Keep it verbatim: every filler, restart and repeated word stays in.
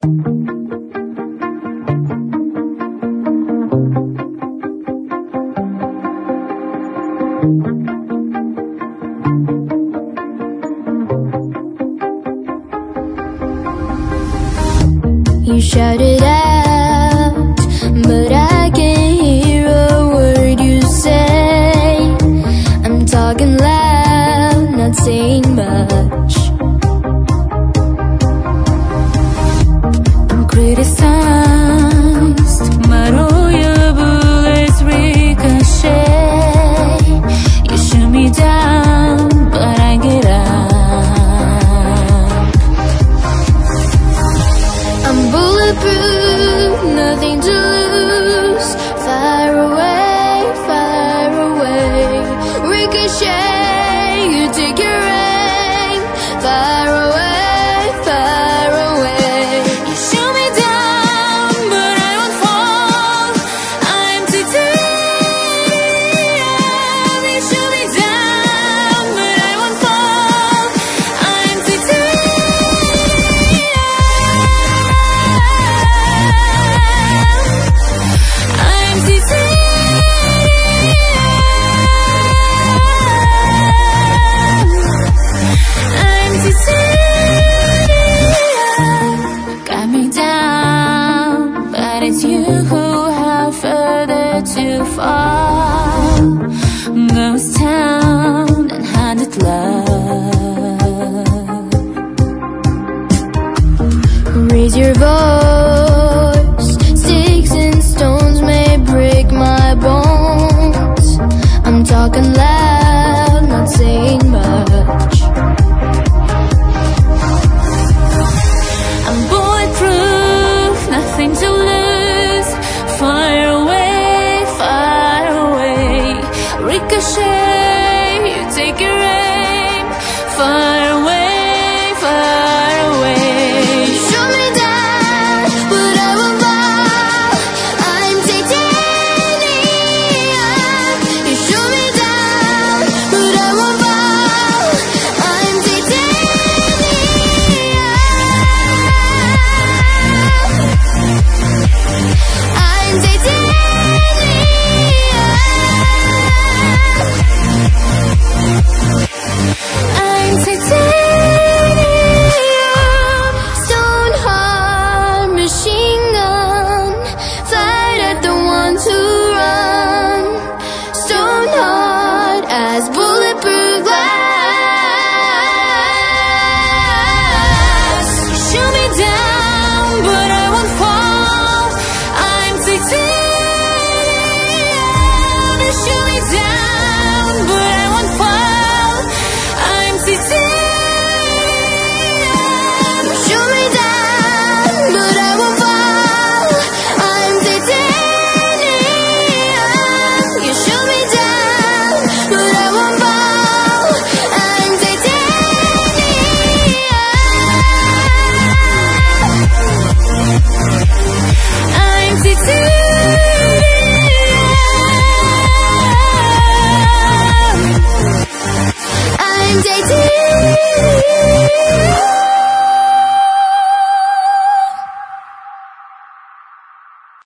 You shouted out, but I can't hear a word you say. I'm talking loud, not saying much. I'm criticized, but all your bullets ricochet. You shoot me down, but I get up. I'm bulletproof, nothing to lose. Fire away, fire away. Ricochet, you take your aim. Fire away, fire away. You shoot me down, but I won't fall. I'm too deep. You shoot me down, but I won't fall. I'm too deep. I'm too deep. I'm too deep. Got me down, but it's you who have further to fall. Ghost town and haunted love. Raise your voice. Sticks and stones may break my bones. I'm talking loud, not saying much. I'm bulletproof, nothing to